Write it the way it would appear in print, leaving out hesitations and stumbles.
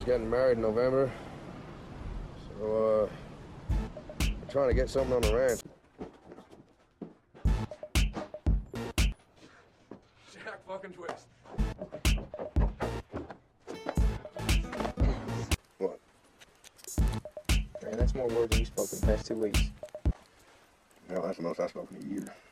getting married in November. So, we're trying to get something on the ranch. Jack fucking Twist. What? Man, that's more words than you spoke in the past 2 weeks. Hell, that's the most I've spoken in a year.